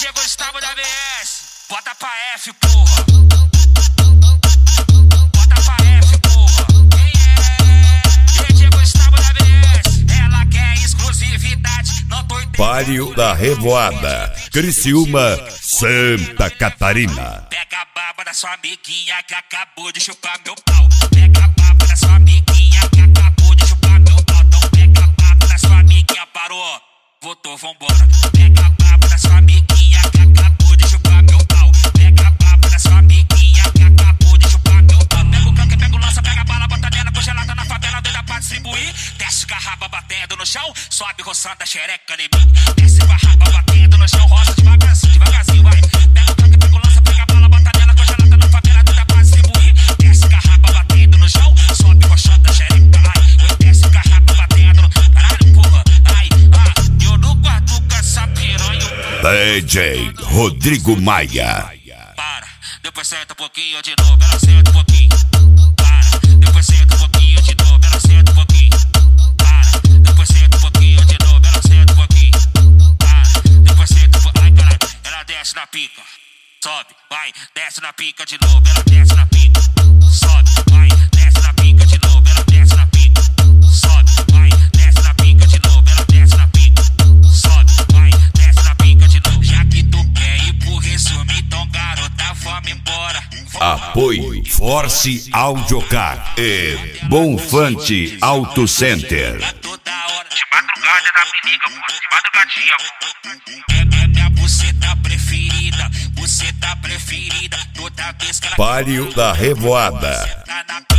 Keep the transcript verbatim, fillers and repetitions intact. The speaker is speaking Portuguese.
G Gustavo da B S, bota pra F, porra. Bota pra F, porra. Quem é? D J Gustavo da B S, ela quer exclusividade, não tô entendendo. Páreo da Revoada, Criciúma, Santa Catarina. Pega a baba da sua amiguinha que acabou de chupar meu pau. Pega a baba da sua amiguinha que acabou de chupar meu pau. Então pega a baba da sua amiguinha, parou, voltou, vambora. Pega a baba da sua amiguinha que acabou de chupar meu pau. Pega a baba da sua amiguinha que acabou de chupar meu pau. Pega o canque, pega o lança, pega a bala, bota nela congelada na favela, doida pra distribuir. Desce com a raba batendo no chão, sobe roçando a xereca em mim. Desce com a raba batendo no chão, roça devagarzinho, devagarzinho, vai. Pega o canque, pega o lança, pega a bala, bota nela congelada na favela, doida pra distribuir. Desce com a raba batendo no chão, sobe roçando a xereca, ai. Desce com a raba batendo no... Caralho, porra, ai, ah, eu não guardo com essa piranha. D J Rodrigo Maia. Para, depois senta um pouquinho de novo, ela senta um pouquinho. Para, depois senta um pouquinho de novo, ela senta um pouquinho. Para, depois senta um pouquinho de novo, ela senta um pouquinho. Para, depois senta um pouquinho. Ai, caralho, ela desce na pica. Sobe, vai, desce na pica de novo, ela desce na pica. Sobe, vai, desce na pica de novo, ela desce na pica. Sobe, vai, desce na pica de novo, ela desce na pica. Sobe, vai, desce na pica de novo. Já que tu quer ir pro resumo, então garota, vamos embora. Apoio Force Audiocar e Bonfante Auto Center. Toda hora, de madrugada da periga, pô, de madrugadinha, pô. É, é minha buceta preferida, buceta preferida. Toda vez que ela Páreo da Revoada. tá na